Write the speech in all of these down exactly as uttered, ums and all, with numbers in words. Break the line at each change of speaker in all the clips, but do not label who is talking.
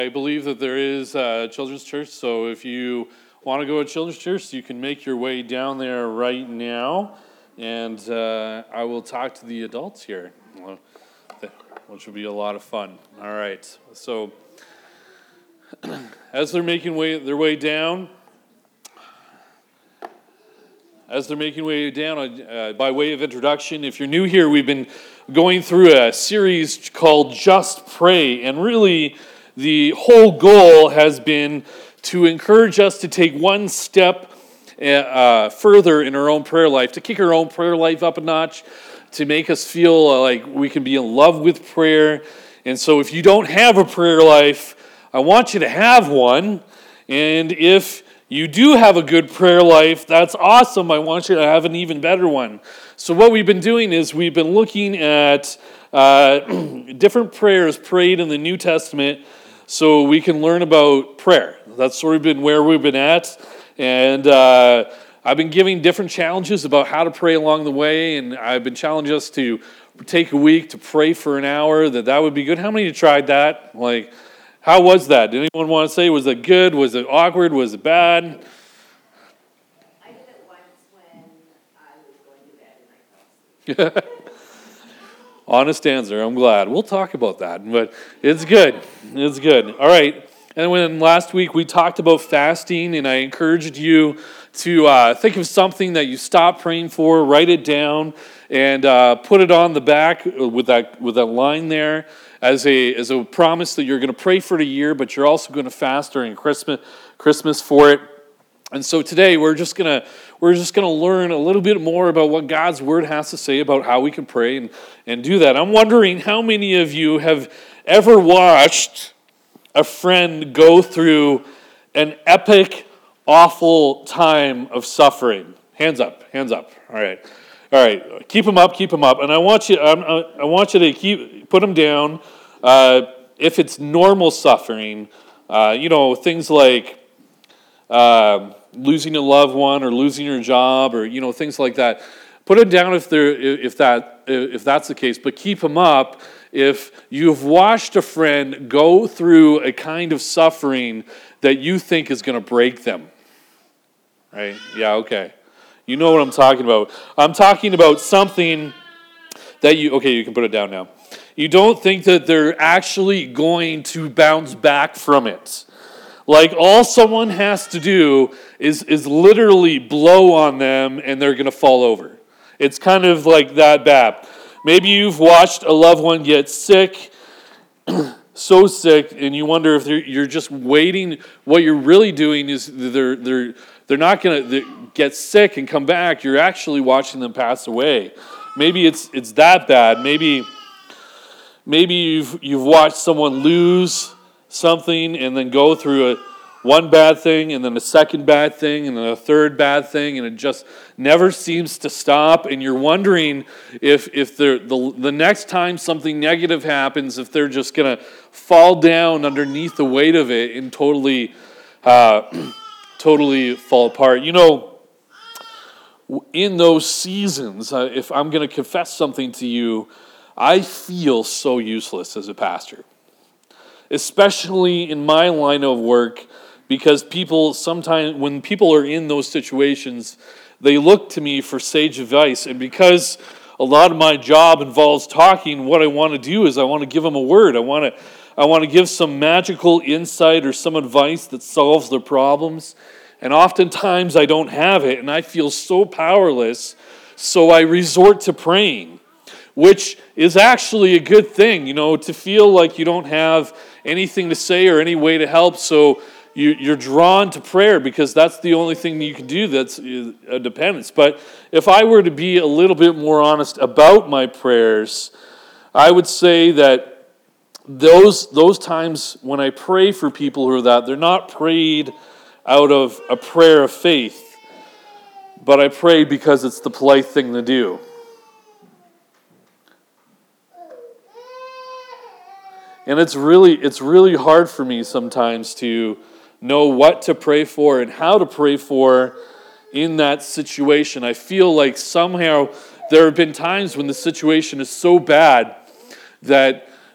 I believe that there is a children's church, so if you want to go to children's church, you can make your way down there right now, and uh, I will talk to the adults here, which will be a lot of fun. All right, so as they're making way their way down, as they're making way down, uh, by way of introduction, if you're new here, we've been going through a series called Just Pray, and really the whole goal has been to encourage us to take one step uh, further in our own prayer life, to kick our own prayer life up a notch, to make us feel like we can be in love with prayer. And so if you don't have a prayer life, I want you to have one. And if you do have a good prayer life, that's awesome. I want you to have an even better one. So what we've been doing is we've been looking at uh, different prayers prayed in the New Testament so we can learn about prayer. That's sort of been where we've been at. And uh, I've been giving different challenges about how to pray along the way, and I've been challenging us to take a week to pray for an hour, that that would be good. How many of you tried that? Like, how was that? Did anyone want to say, was it good? Was it awkward? Was it bad?
I did it once when I was going to bed and I fell asleep.
Honest answer. I'm glad. We'll talk about that, but it's good. It's good. All right. And when last week we talked about fasting, and I encouraged you to uh, think of something that you stopped praying for, write it down, and uh, put it on the back with that with that line there as a as a promise that you're going to pray for the year, but you're also going to fast during Christmas Christmas for it. And so today we're just gonna we're just gonna learn a little bit more about what God's Word has to say about how we can pray and, and do that. I'm wondering how many of you have ever watched a friend go through an epic, awful time of suffering. Hands up, hands up. All right, all right. Keep them up, keep them up. And I want you, I, I want you to keep put them down. Uh, if it's normal suffering, uh, you know, things like uh, losing a loved one or losing your job, or you know, things like that. Put them down if they're if that if that's the case. But keep them up if you've watched a friend go through a kind of suffering that you think is going to break them. Right? Yeah, okay. You know what I'm talking about. I'm talking about something that you, okay, you can put it down now. You don't think that they're actually going to bounce back from it. Like all someone has to do is, is literally blow on them and they're going to fall over. It's kind of like that bad. Maybe you've watched a loved one get sick, so sick, and you wonder if you're just waiting. What you're really doing is they're they're they're not going to get sick and come back. You're actually watching them pass away. Maybe it's it's that bad. Maybe maybe you've you've watched someone lose something and then go through a one bad thing and then a second bad thing and then a third bad thing, and it just never seems to stop, and you're wondering if if the the next time something negative happens, if they're just going to fall down underneath the weight of it and totally uh, totally fall apart. You know, in those seasons, uh, if I'm going to confess something to you, I feel so useless as a pastor, especially in my line of work. Because people sometimes, when people are in those situations, they look to me for sage advice. And because a lot of my job involves talking, what I want to do is I want to give them a word. I want to, I want to give some magical insight or some advice that solves their problems. And oftentimes I don't have it, and I feel so powerless. So I resort to praying, which is actually a good thing, you know, to feel like you don't have anything to say or any way to help. So You, you're drawn to prayer because that's the only thing you can do that's a dependence. But if I were to be a little bit more honest about my prayers, I would say that those those times when I pray for people who are that, they're not prayed out of a prayer of faith, but I pray because it's the polite thing to do. And it's really it's really hard for me sometimes to know what to pray for and how to pray for in that situation. I feel like somehow there have been times when the situation is so bad that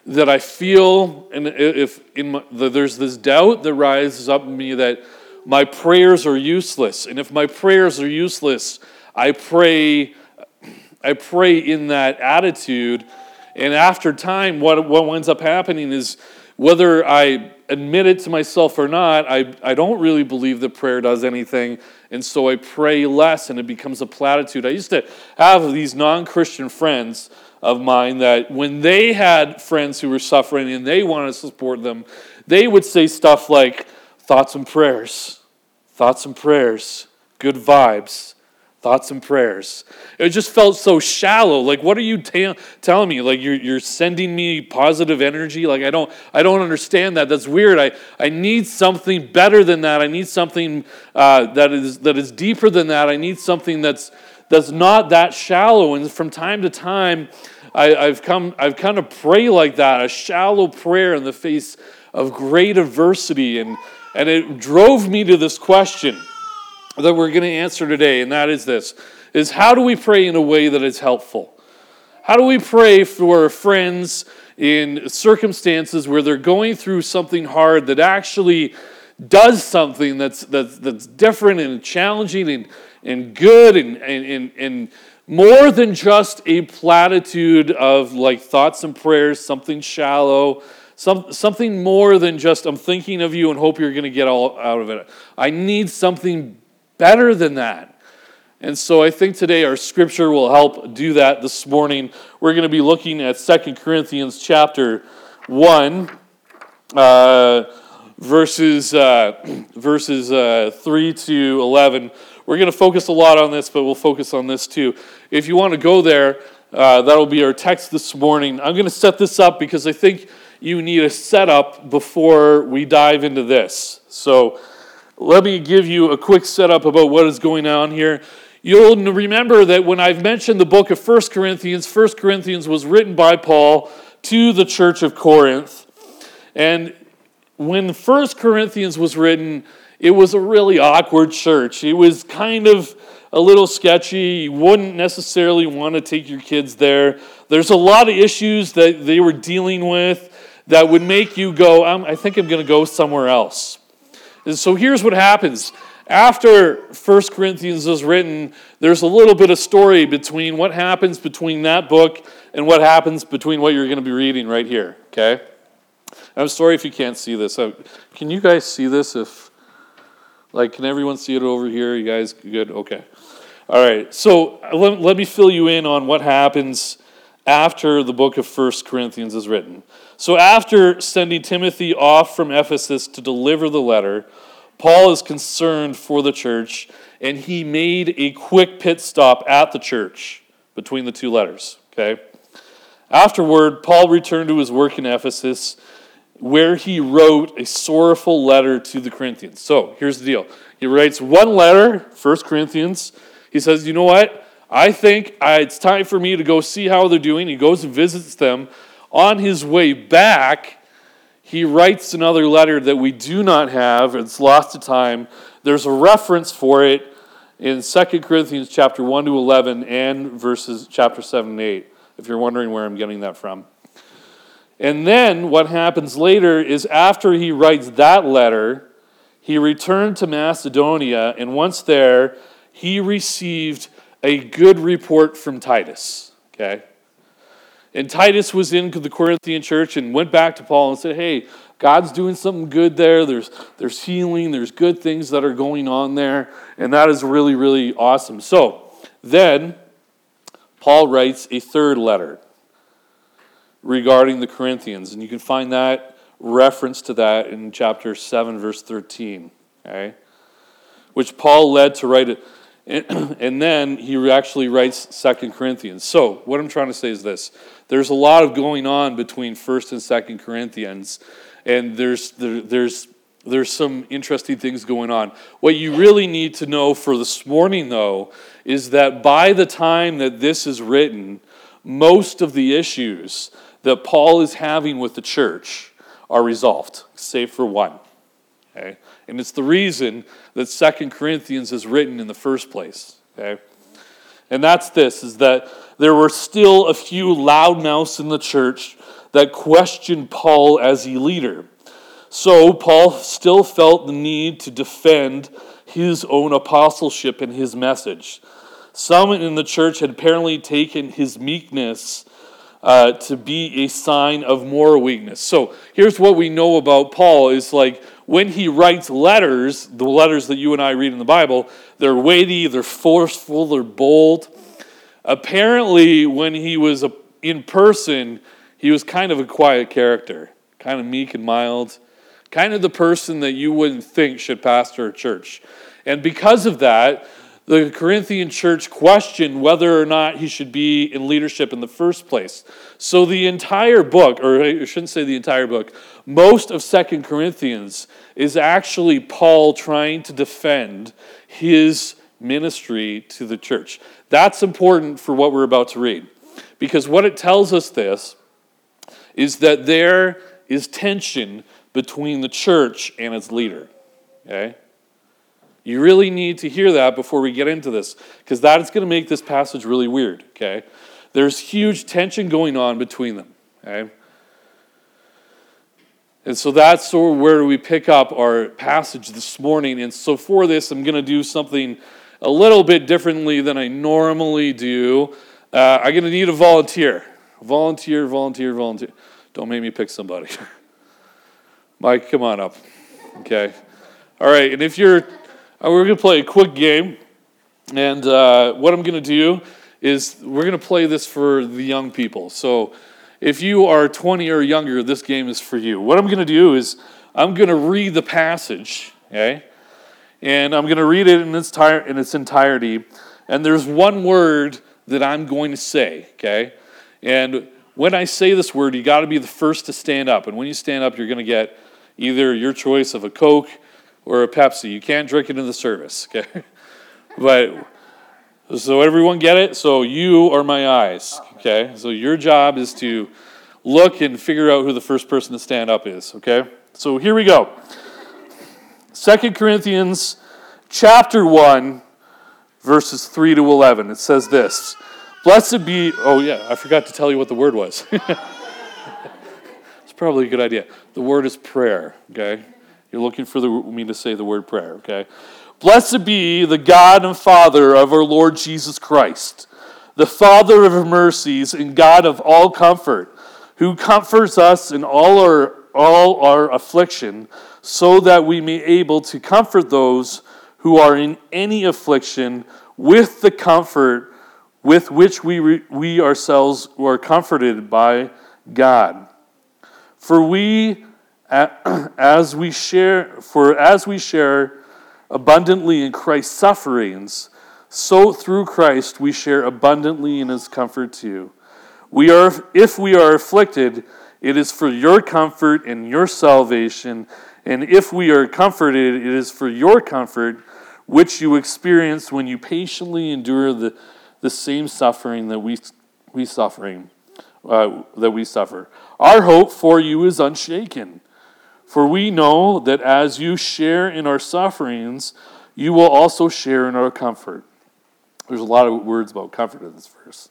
that I feel, and if in my, there's this doubt that rises up in me that my prayers are useless, and if my prayers are useless, I pray, I pray in that attitude, and after time, what what ends up happening is whether I admit it to myself or not, I I don't really believe that prayer does anything, and so I pray less, and it becomes a platitude. I used to have these non-Christian friends of mine that when they had friends who were suffering and they wanted to support them, they would say stuff like, thoughts and prayers, thoughts and prayers, good vibes, thoughts and prayers. It just felt so shallow. Like, what are you ta- telling me? Like, you're you're sending me positive energy? Like, I don't I don't understand that. That's weird. I, I need something better than that. I need something uh, that is that is deeper than that. I need something that's that's not that shallow. And from time to time, I, I've come I've kind of pray like that, a shallow prayer in the face of great adversity, and and it drove me to this question that we're going to answer today, and that is this, is how do we pray in a way that is helpful? How do we pray for friends in circumstances where they're going through something hard that actually does something that's that's that's different and challenging and, and good and, and, and, and more than just a platitude of like thoughts and prayers, something shallow, Some, something more than just I'm thinking of you and hope you're going to get all out of it. I need something better than that. And so I think today our scripture will help do that this morning. We're going to be looking at Second Corinthians chapter one, uh, verses, uh, verses uh, three to eleven. We're going to focus a lot on this, but we'll focus on this too. If you want to go there, uh, that'll be our text this morning. I'm going to set this up because I think you need a setup before we dive into this. So let me give you a quick setup about what is going on here. You'll remember that when I've mentioned the book of First Corinthians, First Corinthians was written by Paul to the church of Corinth. And when First Corinthians was written, it was a really awkward church. It was kind of a little sketchy. You wouldn't necessarily want to take your kids there. There's a lot of issues that they were dealing with that would make you go, I'm, I think I'm going to go somewhere else. And so here's what happens. After First Corinthians is written, there's a little bit of story between what happens between that book and what happens between what you're going to be reading right here, okay? I'm sorry if you can't see this. Can you guys see this? If, like, can everyone see it over here? You guys good? Okay. All right. So let, let me fill you in on what happens after the book of First Corinthians is written. So after sending Timothy off from Ephesus to deliver the letter, Paul is concerned for the church, and he made a quick pit stop at the church between the two letters. Okay. Afterward, Paul returned to his work in Ephesus, where he wrote a sorrowful letter to the Corinthians. So here's the deal. He writes one letter, First Corinthians. He says, you know what? I think it's time for me to go see how they're doing. He goes and visits them. On his way back, he writes another letter that we do not have. It's lost to time. There's a reference for it in Second Corinthians chapter one to eleven and verses chapter seven and eight, if you're wondering where I'm getting that from. And then what happens later is after he writes that letter, he returned to Macedonia, and once there, he received a good report from Titus, okay? And Titus was in the Corinthian church and went back to Paul and said, hey, God's doing something good there. There's, there's healing. There's good things that are going on there. And that is really, really awesome. So then Paul writes a third letter regarding the Corinthians. And you can find that reference to that in chapter seven, verse thirteen. Okay? Which Paul led to write it. And then he actually writes Second Corinthians. So what I'm trying to say is this. There's a lot of going on between First and Second Corinthians. And there's there, there's there's some interesting things going on. What you really need to know for this morning, though, is that by the time that this is written, most of the issues that Paul is having with the church are resolved, save for one. Okay? And it's the reason that Second Corinthians is written in the first place. Okay? And that's this, is that there were still a few loudmouths in the church that questioned Paul as a leader. So Paul still felt the need to defend his own apostleship and his message. Some in the church had apparently taken his meekness uh, to be a sign of moral weakness. So here's what we know about Paul is like when he writes letters, the letters that you and I read in the Bible, they're weighty, they're forceful, they're bold. Apparently, when he was in person, he was kind of a quiet character, kind of meek and mild, kind of the person that you wouldn't think should pastor a church. And because of that, the Corinthian church questioned whether or not he should be in leadership in the first place. So the entire book, or I shouldn't say the entire book, most of Second Corinthians is actually Paul trying to defend his ministry to the church. That's important for what we're about to read. Because what it tells us this is that there is tension between the church and its leader. Okay? You really need to hear that before we get into this, because that is going to make this passage really weird, okay? There's huge tension going on between them, okay? And so that's sort of where we pick up our passage this morning. And so for this, I'm going to do something a little bit differently than I normally do. Uh, I'm going to need a volunteer. Volunteer, volunteer, volunteer. Don't make me pick somebody. Mike, come on up. Okay. All right, and if you're... Uh, we're going to play a quick game, and uh, what I'm going to do is we're going to play this for the young people. So if you are twenty or younger, this game is for you. What I'm going to do is I'm going to read the passage, okay? And I'm going to read it in its, tir- in its entirety, and there's one word that I'm going to say, okay? And when I say this word, you got to be the first to stand up, and when you stand up, you're going to get either your choice of a Coke or a Pepsi. You can't drink it in the service, okay? But, so everyone get it? So you are my eyes, okay? So your job is to look and figure out who the first person to stand up is, okay? So here we go. Second Corinthians chapter one, verses three to eleven. It says this. Blessed be, oh yeah, I forgot to tell you what the word was. It's probably a good idea. The word is prayer, okay? You're looking for the, me to say the word prayer, okay? Blessed be the God and Father of our Lord Jesus Christ, the Father of mercies and God of all comfort, who comforts us in all our all our affliction, so that we may be able to comfort those who are in any affliction with the comfort with which we re, we ourselves are comforted by God. For we As we share, for as we share abundantly in Christ's sufferings, so through Christ we share abundantly in his comfort too. We are, if we are afflicted, it is for your comfort and your salvation, and if we are comforted, it is for your comfort, which you experience when you patiently endure the, the same suffering that we we suffering uh, that we suffer. Our hope for you is unshaken. For we know that as you share in our sufferings, you will also share in our comfort. There's a lot of words about comfort in this verse.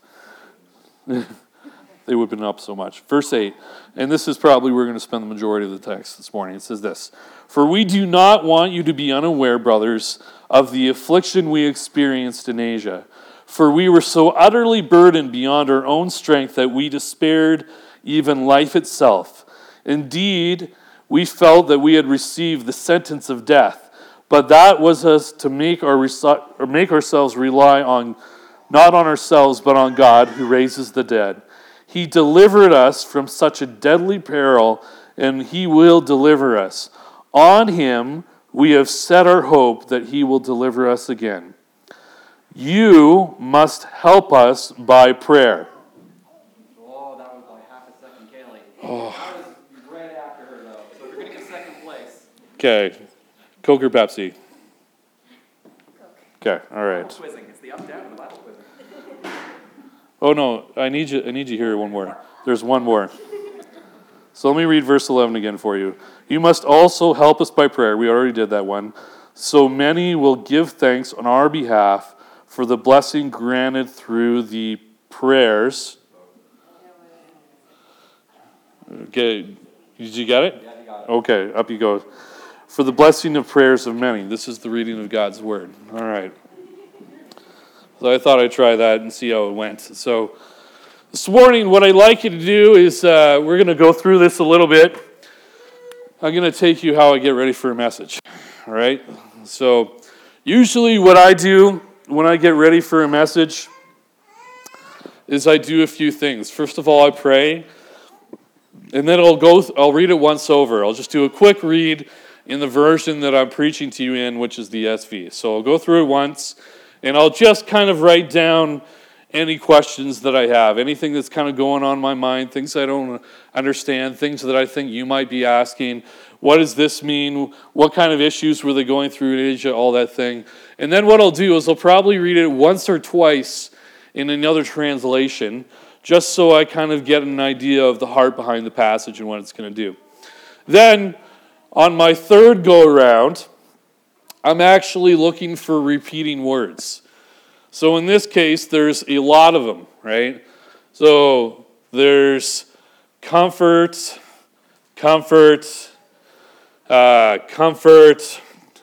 They would have been up so much. Verse eight, and this is probably where we're going to spend the majority of the text this morning. It says this, For we do not want you to be unaware, brothers, of the affliction we experienced in Asia. For we were so utterly burdened beyond our own strength that we despaired even life itself. Indeed, we felt that we had received the sentence of death, but that was us to make our or make ourselves rely on, not on ourselves, but on God who raises the dead. He delivered us from such a deadly peril, and he will deliver us. On him we have set our hope that he will deliver us again. You must help us by prayer.
Oh, that was like half a second, Kaylee.
Oh. Okay, Coke or Pepsi? Okay, all right.
Quizzing. It's the up down and the Bible quizzing.
Oh no, I need you. I need you here one more. There's one more. So let me read verse eleven again for you. You must also help us by prayer. We already did that one. So many will give thanks on our behalf for the blessing granted through the prayers. Okay, did you get it?
Yeah, you got it.
Okay, up you go. For the blessing of prayers of many. This is the reading of God's word. All right. So I thought I'd try that and see how it went. So this morning, what I'd like you to do is uh, we're going to go through this a little bit. I'm going to take you how I get ready for a message. All right? So usually what I do when I get ready for a message is I do a few things. First of all, I pray. And then I'll go. I'll read it once over. I'll just do a quick read in the version that I'm preaching to you in, which is the E S V. So I'll go through it once, and I'll just kind of write down any questions that I have, anything that's kind of going on in my mind, things I don't understand, things that I think you might be asking. What does this mean? What kind of issues were they going through in Asia? All that thing. And then what I'll do is I'll probably read it once or twice in another translation, just so I kind of get an idea of the heart behind the passage and what it's going to do. Then, on my third go-around, I'm actually looking for repeating words. So in this case, there's a lot of them, right? So there's comfort, comfort, uh, comfort,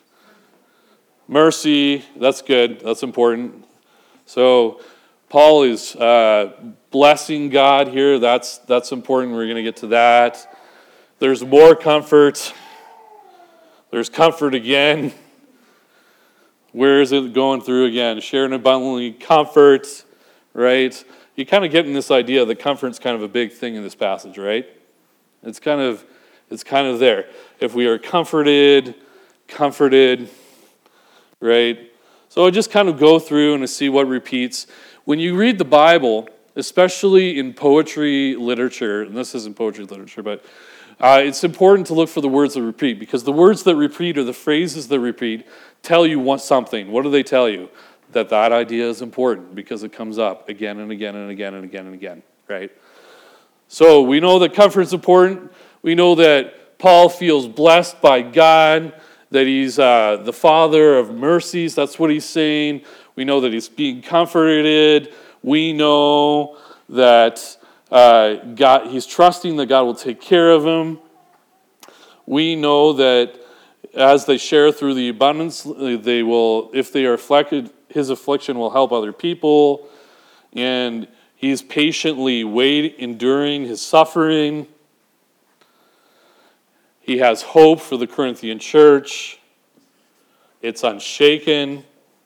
mercy. That's good. That's important. So Paul is uh, blessing God here. That's that's important. We're going to get to that. There's more comfort. There's comfort again. Where is it going through again? Sharing abundantly, comfort, right? You kind of getting this idea that comfort's kind of a big thing in this passage, right? It's kind of, it's kind of there. If we are comforted, comforted, right? So I just kind of go through and see what repeats. When you read the Bible, especially in poetry literature, and this isn't poetry literature, but uh, it's important to look for the words that repeat, because the words that repeat or the phrases that repeat tell you what something. What do they tell you? That that idea is important because it comes up again and again and again and again and again, right? So we know that comfort is important. We know that Paul feels blessed by God, that he's uh, the Father of mercies. That's what he's saying. We know that he's being comforted. We know that uh, God, he's trusting that God will take care of him. We know that as they share through the abundance, they will, if they are afflicted, his affliction will help other people. And he's patiently waiting, enduring his suffering. He has hope for the Corinthian church. It's unshaken.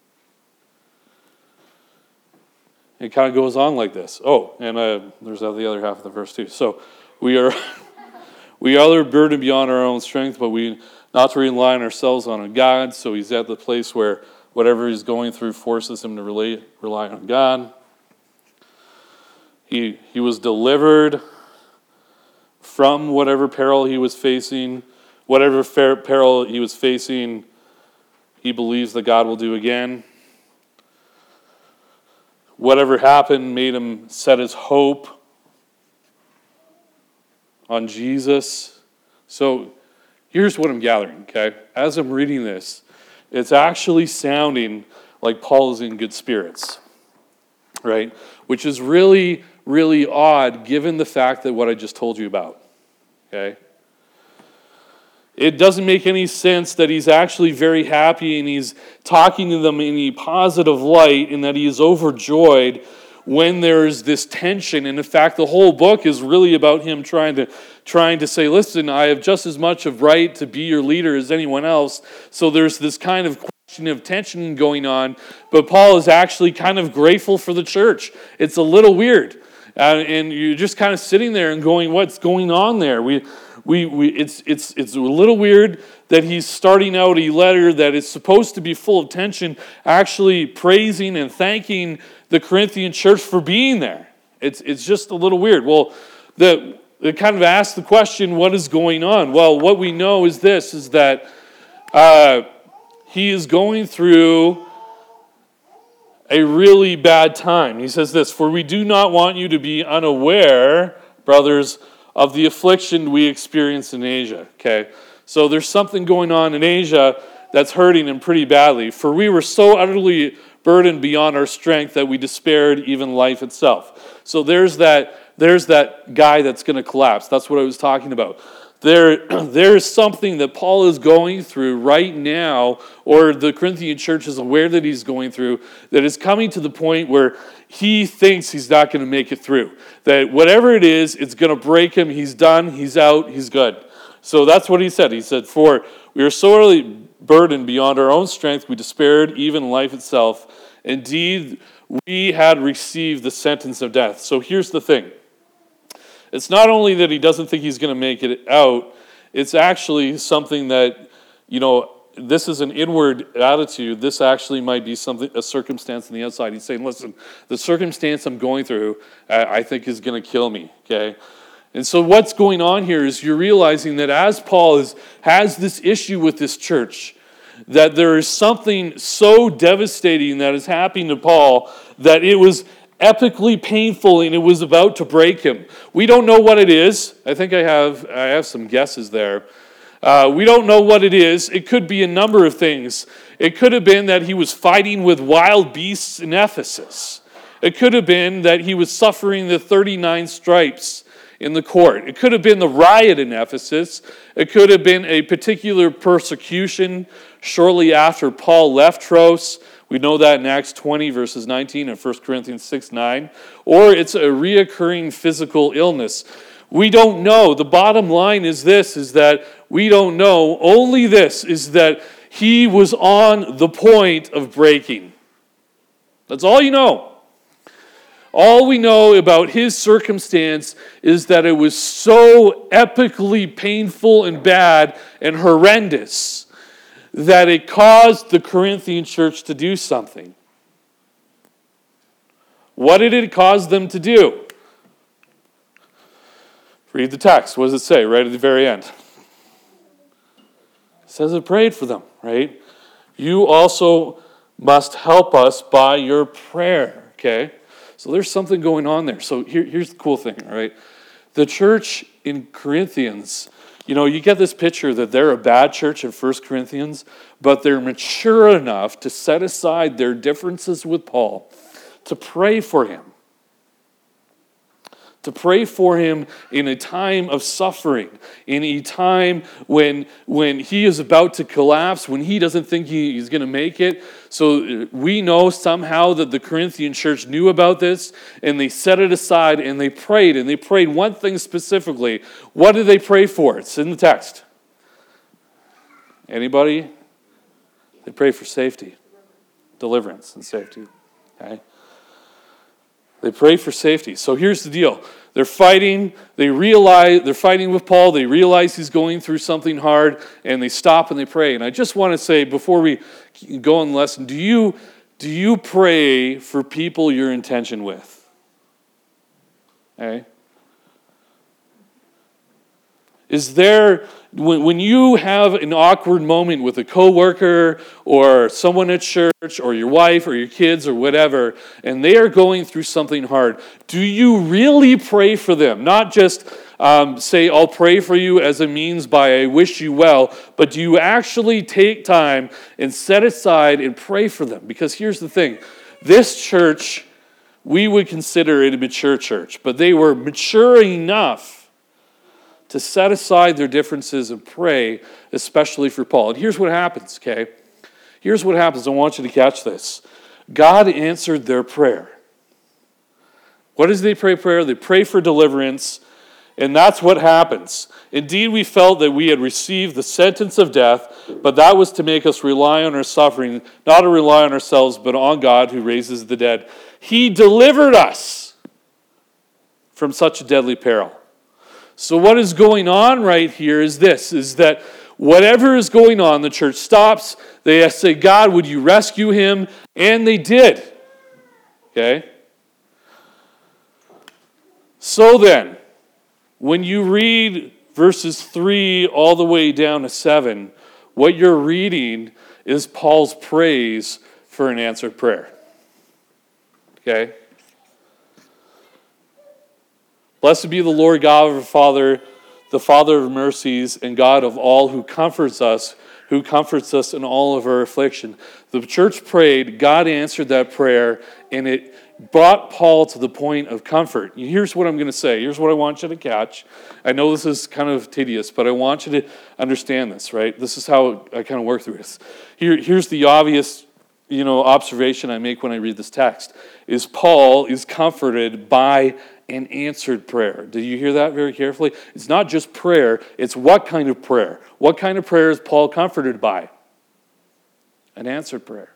It kind of goes on like this. Oh, and uh, there's the other half of the verse too. So we are we are burdened beyond our own strength, but we not to rely on ourselves on God. So he's at the place where whatever he's going through forces him to rely, rely on God. He he was delivered from whatever peril he was facing, whatever peril he was facing. He believes that God will do again. Whatever happened made him set his hope on Jesus. So here's what I'm gathering, okay? As I'm reading this, it's actually sounding like Paul is in good spirits, right? Which is really, really odd given the fact that what I just told you about, okay? It doesn't make any sense that he's actually very happy and he's talking to them in a positive light and that he is overjoyed when there's this tension. And in fact, the whole book is really about him trying to trying to say, listen, I have just as much of right to be your leader as anyone else. So there's this kind of question of tension going on. But Paul is actually kind of grateful for the church. It's a little weird. Uh, and you're just kind of sitting there and going, what's going on there? We... We, we it's it's it's a little weird that he's starting out a letter that is supposed to be full of tension, actually praising and thanking the Corinthian church for being there. It's it's just a little weird. Well, the it kind of asks the question, what is going on? Well, what we know is this: is that uh, he is going through a really bad time. He says this: "For we do not want you to be unaware, brothers, of the affliction we experience in Asia." Okay, so there's something going on in Asia that's hurting him pretty badly. "For we were so utterly burdened beyond our strength that we despaired even life itself." So there's that there's that guy that's going to collapse. That's what I was talking about. There, there's something that Paul is going through right now, or the Corinthian church is aware that he's going through, that is coming to the point where he thinks he's not going to make it through. That whatever it is, it's going to break him. He's done. He's out. He's good. So that's what he said. He said, for we are sorely burdened beyond our own strength. We despaired even life itself. Indeed, we had received the sentence of death. So here's the thing. It's not only that he doesn't think he's going to make it out, it's actually something that, you know, this is an inward attitude. This actually might be something, a circumstance on the outside. He's saying, listen, the circumstance I'm going through, I think is going to kill me, okay? And so what's going on here is you're realizing that as Paul is, has this issue with this church, that there is something so devastating that is happening to Paul that it was epically painful and it was about to break him. We don't know what it is. I think I have I have some guesses there. Uh, we don't know what it is. It could be a number of things. It could have been that he was fighting with wild beasts in Ephesus. It could have been that he was suffering the thirty-nine stripes in the court. It could have been the riot in Ephesus. It could have been a particular persecution shortly after Paul left Troas. We know that in Acts twenty, verses nineteen, and First Corinthians six, nine. Or it's a reoccurring physical illness. We don't know. The bottom line is this, is that we don't know. Only this, is that he was on the point of breaking. That's all you know. All we know about his circumstance is that it was so epically painful and bad and horrendous that it caused the Corinthian church to do something. What did it cause them to do? Read the text. What does it say right at the very end? It says it prayed for them, right? You also must help us by your prayer, okay? So there's something going on there. So here, here's the cool thing, all right? The church in Corinthians, you know, you get this picture that they're a bad church in First Corinthians, but they're mature enough to set aside their differences with Paul, to pray for him. To pray for him in a time of suffering, in a time when, when he is about to collapse, when he doesn't think he, he's going to make it. So we know somehow that the Corinthian church knew about this, and they set it aside, and they prayed, and they prayed one thing specifically. What did they pray for? It's in the text. Anybody? They pray for safety, deliverance, and safety. Okay? They pray for safety. So here's the deal. They're fighting. They realize they're fighting with Paul. They realize he's going through something hard, and they stop and they pray. And I just want to say before we go on the lesson, do you do you pray for people you're in tension with? Okay? Is there, when, when you have an awkward moment with a coworker or someone at church or your wife or your kids or whatever, and they are going through something hard, do you really pray for them? Not just um, say, I'll pray for you as a means by I wish you well, but do you actually take time and set aside and pray for them? Because here's the thing. This church, we would consider it a mature church, but they were mature enough to set aside their differences and pray, especially for Paul. And here's what happens, okay? Here's what happens. I want you to catch this. God answered their prayer. What does they pray prayer? They pray for deliverance, and that's what happens. Indeed, we felt that we had received the sentence of death, but that was to make us rely on our suffering, not to rely on ourselves, but on God who raises the dead. He delivered us from such a deadly peril. So what is going on right here is this, is that whatever is going on, the church stops. They say, God, would you rescue him? And they did. Okay? So then, when you read verses three all the way down to seven, what you're reading is Paul's praise for an answered prayer. Okay? Blessed be the Lord God of our Father, the Father of mercies, and God of all who comforts us, who comforts us in all of our affliction. The church prayed, God answered that prayer, and it brought Paul to the point of comfort. Here's what I'm going to say. Here's what I want you to catch. I know this is kind of tedious, but I want you to understand this, right? This is how I kind of work through this. Here, here's the obvious, you know, observation I make when I read this text, is Paul is comforted by an answered prayer. Do you hear that very carefully? It's not just prayer, it's what kind of prayer. What kind of prayer is Paul comforted by? An answered prayer.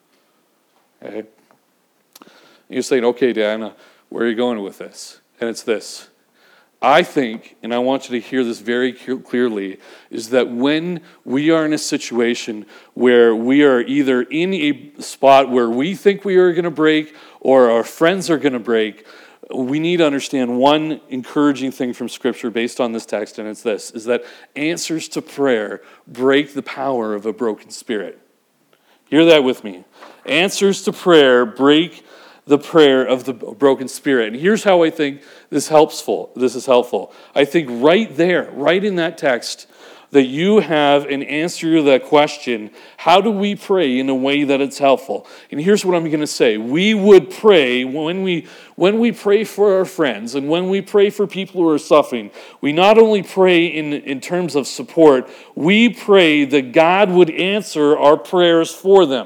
Okay? You're saying, okay, Diana, where are you going with this? And it's this. I think, and I want you to hear this very clearly, is that when we are in a situation where we are either in a spot where we think we are going to break or our friends are going to break, we need to understand one encouraging thing from Scripture based on this text, and it's this, is that answers to prayer break the power of a broken spirit. Hear that with me. Answers to prayer break the prayer of the broken spirit. And here's how I think this helpful. This is helpful. I think right there, right in that text, that you have an answer to that question, how do we pray in a way that it's helpful? And here's what I'm going to say. We would pray, when we when we pray for our friends and when we pray for people who are suffering, we not only pray in, in terms of support, we pray that God would answer our prayers for them.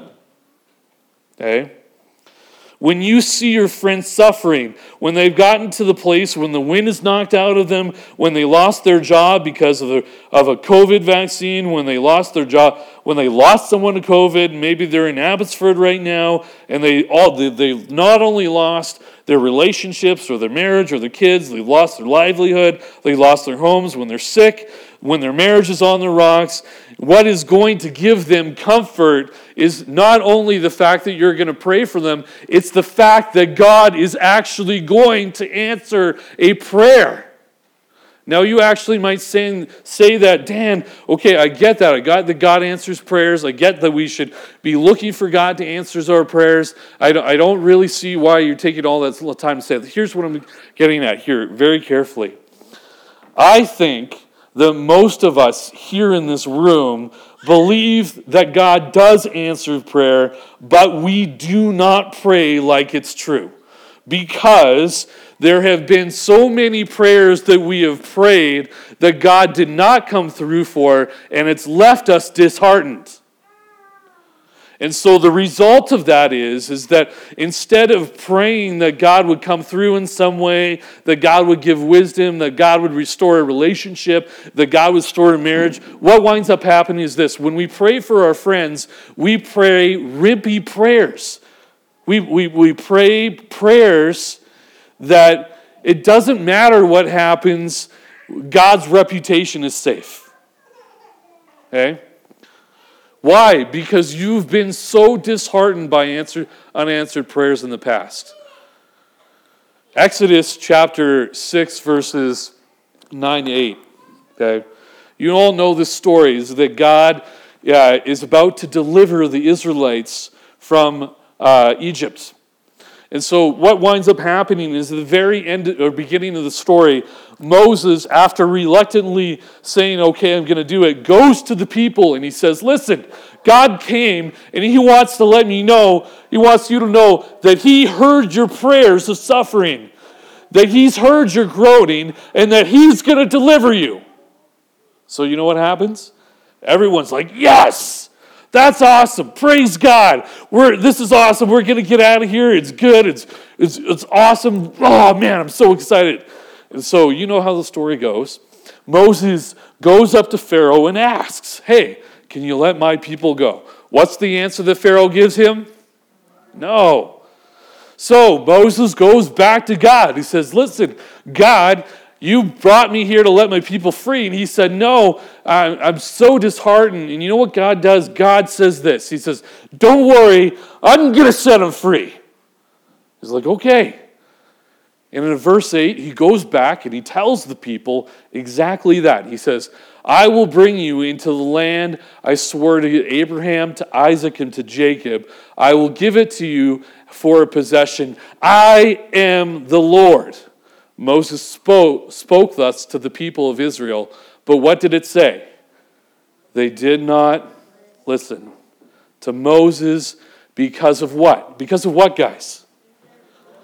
Okay? When you see your friends suffering, when they've gotten to the place when the wind is knocked out of them, when they lost their job because of, the, of a COVID vaccine, when they lost their job, when they lost someone to COVID, maybe they're in Abbotsford right now, and they all they, they not only lost their relationships or their marriage or their kids, they lost their livelihood, they lost their homes, when they're sick, when their marriage is on the rocks, what is going to give them comfort is not only the fact that you're going to pray for them, it's the fact that God is actually going to answer a prayer. Now you actually might say, say that, Dan, okay, I get that. I got that God answers prayers. I get that we should be looking for God to answer our prayers. I don't, I don't really see why you're taking all that time to say that. Here's what I'm getting at here very carefully. I think that most of us here in this room believe that God does answer prayer, but we do not pray like it's true. Because there have been so many prayers that we have prayed that God did not come through for, and it's left us disheartened. And so the result of that is, is that instead of praying that God would come through in some way, that God would give wisdom, that God would restore a relationship, that God would restore a marriage, what winds up happening is this. When we pray for our friends, we pray rimpy prayers. We, we, we pray prayers that it doesn't matter what happens, God's reputation is safe. Okay? Why? Because you've been so disheartened by answer, unanswered prayers in the past. Exodus chapter six, verses nine to eight. Okay? You all know this story, is that God uh, is about to deliver the Israelites from uh, Egypt. And so what winds up happening is at the very end or beginning of the story, Moses, after reluctantly saying, okay, I'm going to do it, goes to the people and he says, listen, God came and he wants to let me know, he wants you to know that he heard your prayers of suffering, that he's heard your groaning, and that he's going to deliver you. So you know what happens? Everyone's like, yes! That's awesome. Praise God. We're this is awesome. We're gonna get out of here. It's good. It's it's it's awesome. Oh man, I'm so excited. And so you know how the story goes. Moses goes up to Pharaoh and asks, hey, can you let my people go? What's the answer that Pharaoh gives him? No. So Moses goes back to God. He says, listen, God, you brought me here to let my people free. And he said, no, I'm so disheartened. And you know what God does? God says this. He says, don't worry, I'm going to set them free. He's like, okay. And in verse eight, he goes back and he tells the people exactly that. He says, I will bring you into the land I swore to Abraham, to Isaac, and to Jacob. I will give it to you for a possession. I am the Lord. Moses spoke, spoke thus to the people of Israel, but what did it say? They did not listen to Moses because of what? Because of what, guys?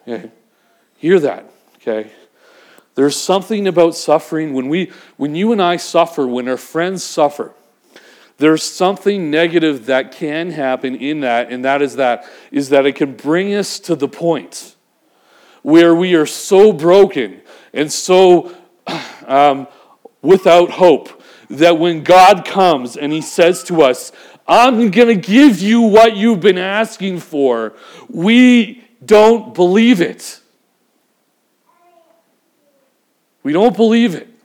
Okay? Hear that, okay? There's something about suffering. When we, when you and I suffer, when our friends suffer, there's something negative that can happen in that, and that is that, is that it can bring us to the point where we are so broken and so um, without hope that when God comes and he says to us, I'm going to give you what you've been asking for, we don't believe it. We don't believe it.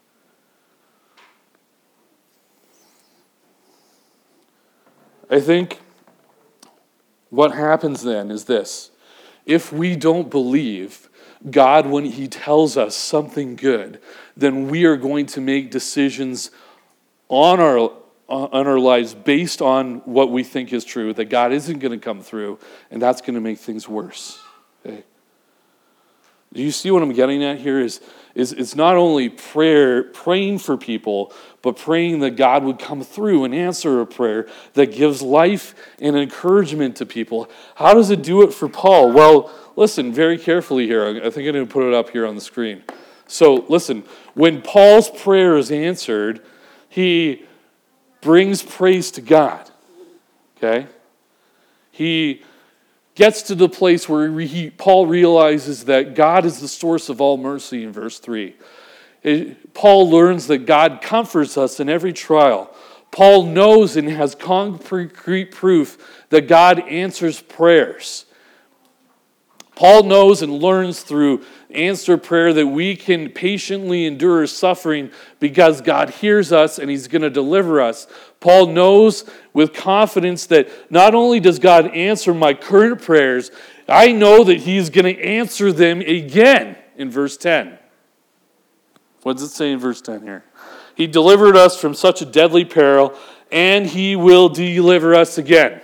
I think what happens then is this. If we don't believe God when he tells us something good, then we are going to make decisions on our, on our lives based on what we think is true, that God isn't going to come through, and that's going to make things worse. Okay? Do you see what I'm getting at here? Is, is it's not only prayer, praying for people, but praying that God would come through and answer a prayer that gives life and encouragement to people. How does it do it for Paul? Well, listen very carefully here. I think I'm going to put it up here on the screen. So listen, when Paul's prayer is answered, he brings praise to God. Okay? He gets to the place where he, Paul realizes that God is the source of all mercy in verse three. It, Paul learns that God comforts us in every trial. Paul knows and has concrete proof that God answers prayers. Paul knows and learns through answered prayer that we can patiently endure suffering because God hears us and he's going to deliver us. Paul knows with confidence that not only does God answer my current prayers, I know that he's going to answer them again in verse ten. What does it say in verse ten here? He delivered us from such a deadly peril, and he will deliver us again.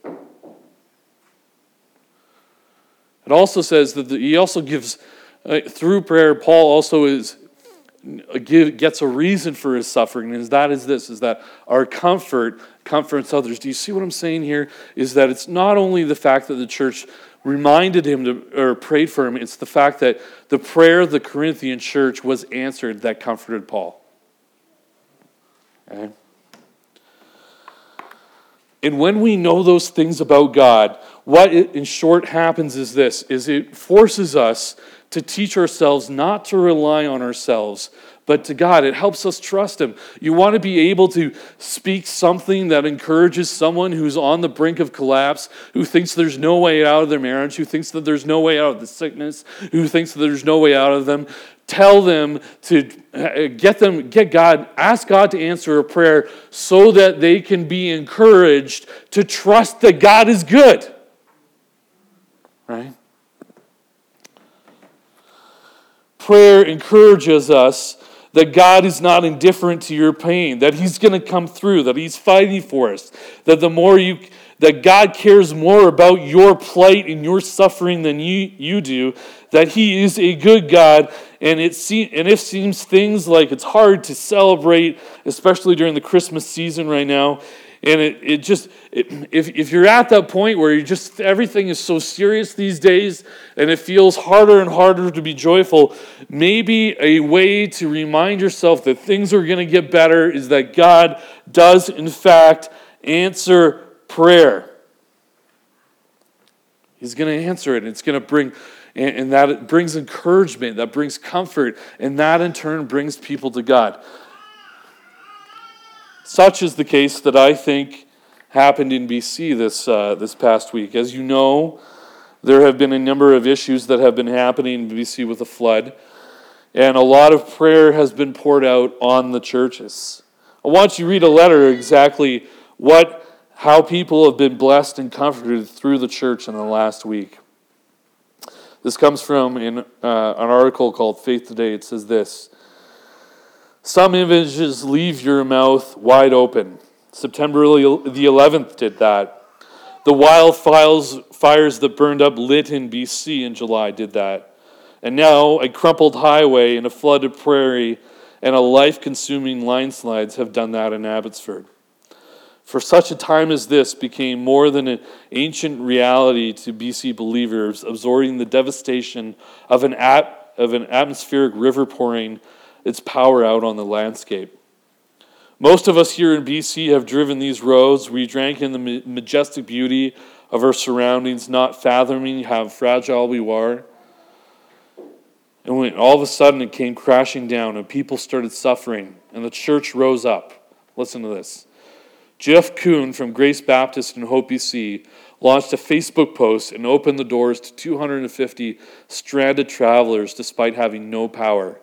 It also says that the, he also gives, uh, through prayer, Paul also is uh, give, gets a reason for his suffering, and that is this, is that our comfort comforts others. Do you see what I'm saying here? Is that it's not only the fact that the church reminded him to, or prayed for him, it's the fact that the prayer of the Corinthian church was answered that comforted Paul. Okay? And when we know those things about God, what it, in short happens is this, is it forces us to teach ourselves not to rely on ourselves, but to God. It helps us trust him. You want to be able to speak something that encourages someone who's on the brink of collapse, who thinks there's no way out of their marriage, who thinks that there's no way out of the sickness, who thinks that there's no way out of them. Tell them to get them, get God, ask God to answer a prayer so that they can be encouraged to trust that God is good. Right? Prayer encourages us that God is not indifferent to your pain, that he's going to come through, that he's fighting for us, that the more you, that God cares more about your plight and your suffering than you, you do, that he is a good God, and it se- and it seems things like it's hard to celebrate, especially during the Christmas season right now, and it, it just, it, if, if you're at that point where you just, everything is so serious these days, and it feels harder and harder to be joyful, maybe a way to remind yourself that things are going to get better is that God does, in fact, answer prayer. He's going to answer it, and it's going to bring, and, and that brings encouragement, that brings comfort, and that in turn brings people to God. Such is the case that I think happened in B C this uh, this past week. As you know, there have been a number of issues that have been happening in B C with the flood, and a lot of prayer has been poured out on the churches. I want you to read a letter exactly what, how people have been blessed and comforted through the church in the last week. This comes from in, uh, an article called Faith Today. It says this: some images leave your mouth wide open. September the eleventh did that. The wildfires fires that burned up Lytton, B C in July did that. And now a crumpled highway and a flooded prairie and a life-consuming landslides have done that in Abbotsford. For such a time as this became more than an ancient reality to B C believers, absorbing the devastation of an, at, of an atmospheric river pouring its power out on the landscape. Most of us here in B C have driven these roads. We drank in the majestic beauty of our surroundings, not fathoming how fragile we were. And when all of a sudden it came crashing down and people started suffering and the church rose up. Listen to this. Jeff Kuhn from Grace Baptist in Hope, B C launched a Facebook post and opened the doors to two hundred fifty stranded travelers despite having no power.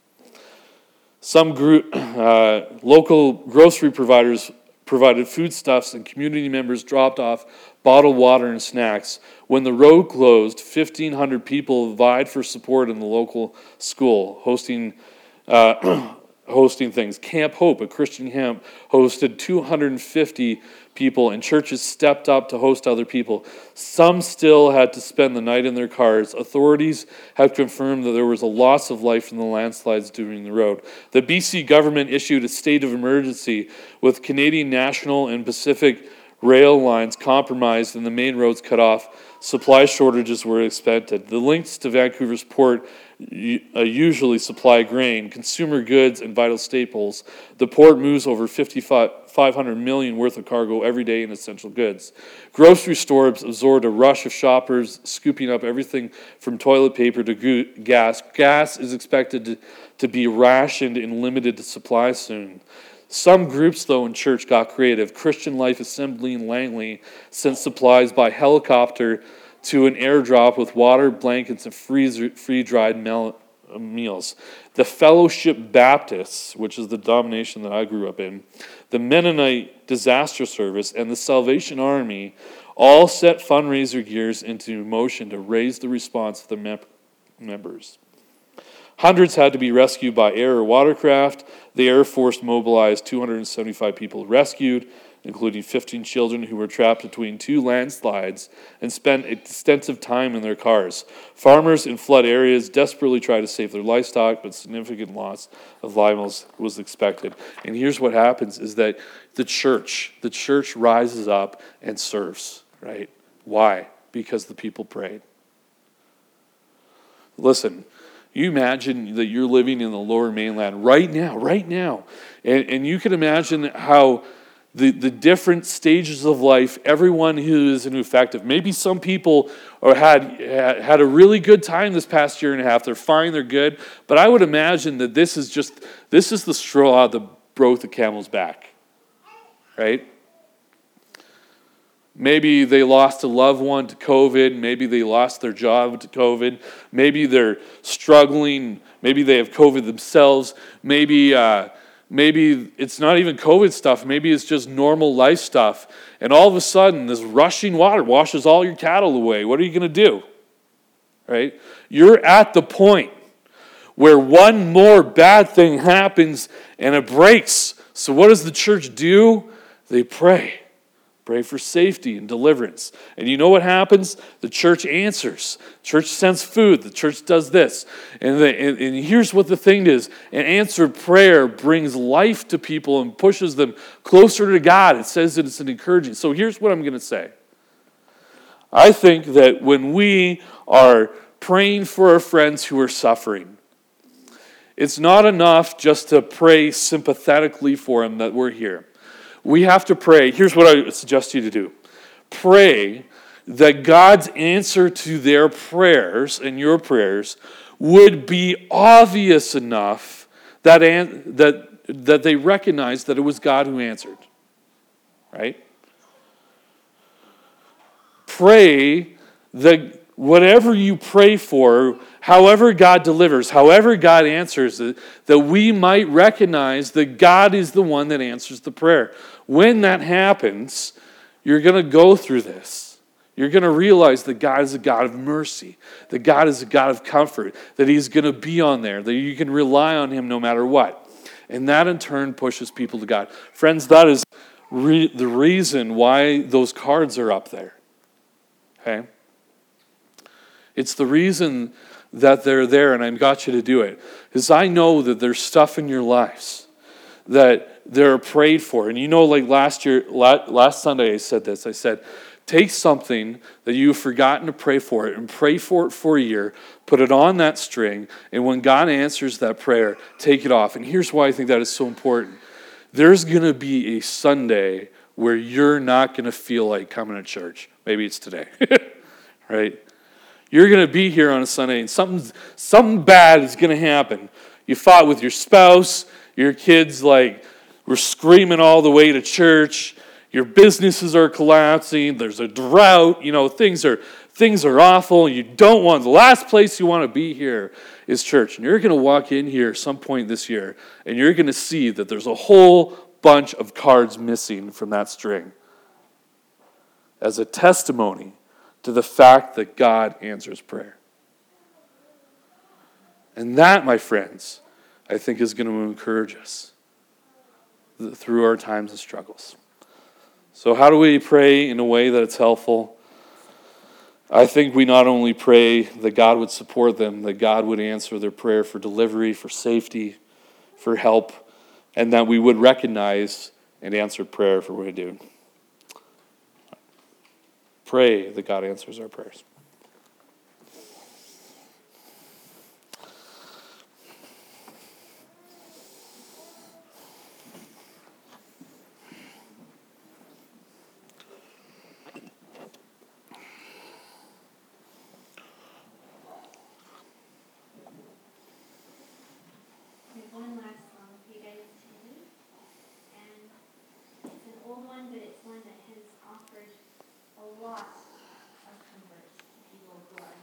Some group, uh, local grocery providers provided foodstuffs and community members dropped off bottled water and snacks. When the road closed, fifteen hundred people vied for support in the local school, hosting uh, hosting things. Camp Hope, a Christian camp, hosted two hundred fifty people, and churches stepped up to host other people. Some still had to spend the night in their cars. Authorities have confirmed that there was a loss of life from the landslides during the road. The B C government issued a state of emergency with Canadian National and Pacific rail lines compromised and the main roads cut off. Supply shortages were expected. The links to Vancouver's port uh, usually supply grain, consumer goods, and vital staples. The port moves over five hundred million worth of cargo every day in essential goods. Grocery stores absorbed a rush of shoppers, scooping up everything from toilet paper to gu- gas. Gas is expected to, to be rationed and limited to supply soon. Some groups, though, in church got creative. Christian Life Assembly in Langley sent supplies by helicopter to an airdrop with water, blankets, and free-dried meals. The Fellowship Baptists, which is the denomination that I grew up in, the Mennonite Disaster Service, and the Salvation Army all set fundraiser gears into motion to raise the response of the mem- members. Hundreds had to be rescued by air or watercraft. The Air Force mobilized two hundred seventy-five people rescued, including fifteen children who were trapped between two landslides and spent extensive time in their cars. Farmers in flood areas desperately tried to save their livestock, but significant loss of lives was expected. And here's what happens is that the church, the church rises up and serves, right? Why? Because the people prayed. Listen, you imagine that you're living in the Lower Mainland right now, right now. And, and you can imagine how the, the different stages of life, everyone who is ineffective. Maybe some people are had, had a really good time this past year and a half. They're fine, they're good. But I would imagine that this is just, this is the straw that broke the camel's back, right? Maybe they lost a loved one to COVID. Maybe they lost their job to COVID. Maybe they're struggling. Maybe they have COVID themselves. Maybe uh, maybe it's not even COVID stuff. Maybe it's just normal life stuff. And all of a sudden, this rushing water washes all your cattle away. What are you going to do? Right? You're at the point where one more bad thing happens and it breaks. So what does the church do? They pray. Pray for safety and deliverance. And you know what happens? The church answers. Church sends food. The church does this. And, the, and, and here's what the thing is. An answered prayer brings life to people and pushes them closer to God. It says that it's an encouraging. So here's what I'm going to say. I think that when we are praying for our friends who are suffering, it's not enough just to pray sympathetically for them that we're here. We have to pray. Here's what I suggest you to do. Pray that God's answer to their prayers and your prayers would be obvious enough that, that, that they recognize that it was God who answered. Right? Pray that whatever you pray for, however God delivers, however God answers it, that we might recognize that God is the one that answers the prayer. When that happens, you're going to go through this. You're going to realize that God is a God of mercy, that God is a God of comfort, that He's going to be on there, that you can rely on Him no matter what. And that in turn pushes people to God. Friends, that is re- the reason why those cards are up there. Okay? It's the reason that they're there, and I've got you to do it. Because I know that there's stuff in your lives that they're prayed for. And you know, like last year, last Sunday I said this. I said, take something that you've forgotten to pray for it and pray for it for a year, put it on that string, and when God answers that prayer, take it off. And here's why I think that is so important. There's going to be a Sunday where you're not going to feel like coming to church. Maybe it's today, right? You're going to be here on a Sunday and something, something bad is going to happen. You fought with your spouse, your kids like were screaming all the way to church, your businesses are collapsing, there's a drought, you know, things are things are awful, you don't want, the last place you want to be here is church. And you're going to walk in here some point this year, and you're going to see that there's a whole bunch of cards missing from that string as a testimony to the fact that God answers prayer. And that, my friends, I think is going to encourage us through our times and struggles. So how do we pray in a way that it's helpful? I think we not only pray that God would support them, that God would answer their prayer for delivery, for safety, for help, and that we would recognize and answer prayer for what we do. Pray that God answers our prayers.
One last song for you guys to sing, and it's an old one, but it's one that has offered a lot of comfort to people who are